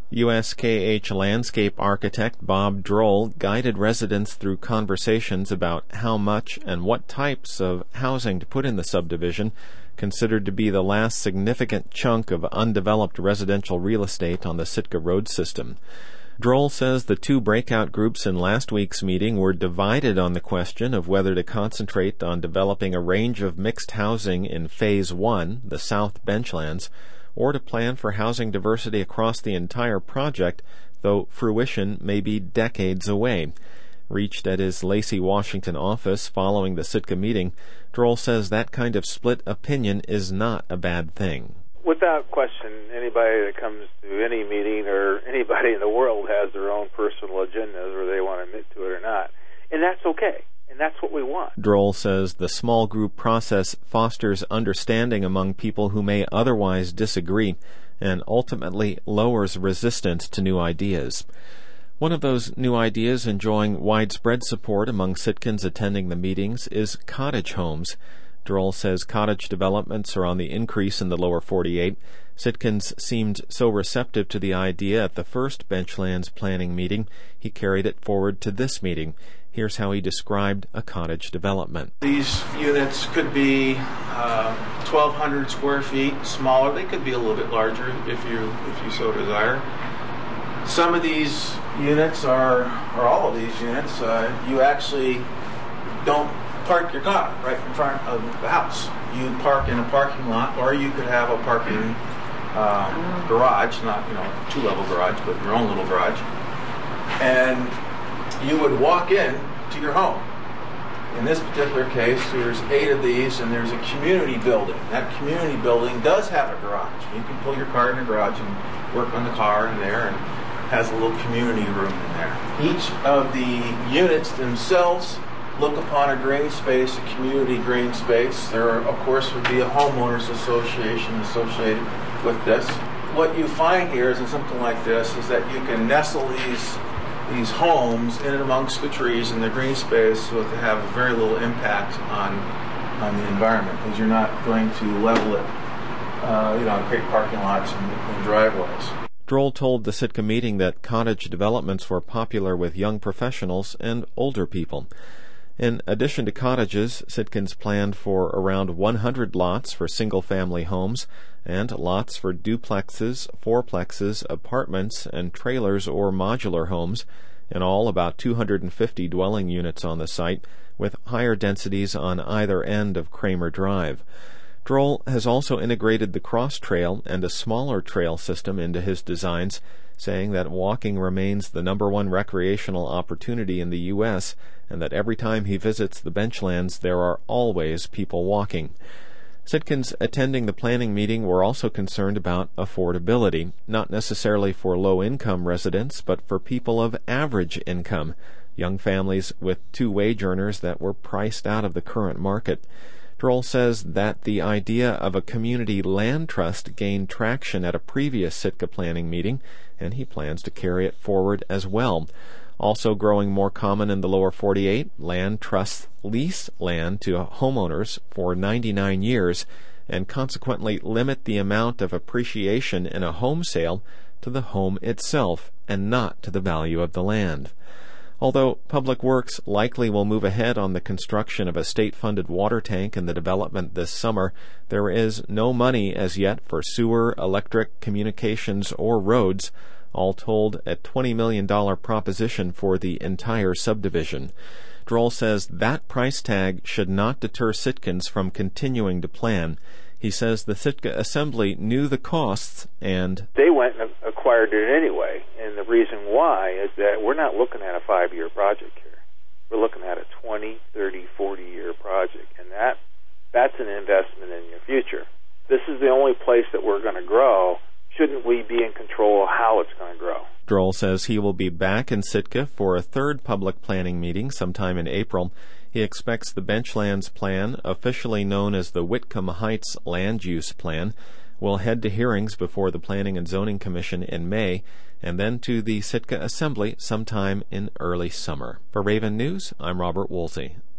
USKH landscape architect Bob Droll guided residents through conversations about how much and what types of housing to put in the subdivision, considered to be the last significant chunk of undeveloped residential real estate on the Sitka road system. Droll says the two breakout groups in last week's meeting were divided on the question of whether to concentrate on developing a range of mixed housing in Phase 1, the South Benchlands, or to plan for housing diversity across the entire project, though fruition may be decades away. Reached at his Lacey, Washington office following the Sitka meeting, Droll says that kind of split opinion is not a bad thing. Without question, anybody that comes to any meeting or anybody in the world has their own personal agendas, whether they want to admit to it or not. And that's okay. And that's what we want. Droll says the small group process fosters understanding among people who may otherwise disagree and ultimately lowers resistance to new ideas. One of those new ideas enjoying widespread support among Sitkans attending the meetings is cottage homes. Droll says cottage developments are on the increase in the lower 48. Sitkans seemed so receptive to the idea at the first Benchlands planning meeting, he carried it forward to this meeting. Here's how he described a cottage development. These units could be 1,200 square feet, smaller. They could be a little bit larger if you so desire. Some of these units or all of these units, you actually don't park your car right in front of the house. You park in a parking lot, or you could have a parking garage, not two-level garage, but your own little garage, and you would walk in to your home. In this particular case, there's 8 of these, and there's a community building. That community building does have a garage. You can pull your car in the garage and work on the car in there, and has a little community room in there. Each of the units themselves look upon a green space, a community green space. There, of course, would be a homeowners association associated with this. What you find here is in something like this is that you can nestle these homes in and amongst the trees in the green space so that they have very little impact on the environment, because you're not going to level it, create parking lots and driveways. Droll told the Sitka meeting that cottage developments were popular with young professionals and older people. In addition to cottages, Sitkans planned for around 100 lots for single-family homes and lots for duplexes, fourplexes, apartments, and trailers or modular homes, in all about 250 dwelling units on the site, with higher densities on either end of Kramer Drive. Droll has also integrated the cross trail and a smaller trail system into his designs, saying that walking remains the #1 recreational opportunity in the U.S., and that every time he visits the Benchlands there are always people walking. Sitkans attending the planning meeting were also concerned about affordability, not necessarily for low-income residents, but for people of average income, young families with 2 wage earners that were priced out of the current market. Droll says that the idea of a community land trust gained traction at a previous Sitka planning meeting, and he plans to carry it forward as well. Also growing more common in the lower 48, land trusts lease land to homeowners for 99 years and consequently limit the amount of appreciation in a home sale to the home itself and not to the value of the land. Although Public Works likely will move ahead on the construction of a state-funded water tank in the development this summer, there is no money as yet for sewer, electric, communications, or roads, all told a $20 million proposition for the entire subdivision. Droll says that price tag should not deter Sitkans from continuing to plan. He says the Sitka Assembly knew the costs and they went and acquired it anyway. And the reason why is that we're not looking at a 5-year project here. We're looking at a 20, 30, 40-year project. And that's an investment in your future. This is the only place that we're going to grow. Shouldn't we be in control of how it's going to grow? Droll says he will be back in Sitka for a 3rd public planning meeting sometime in April. He expects the Benchlands Plan, officially known as the Whitcomb Heights Land Use Plan, will head to hearings before the Planning and Zoning Commission in May, and then to the Sitka Assembly sometime in early summer. For Raven News, I'm Robert Woolsey.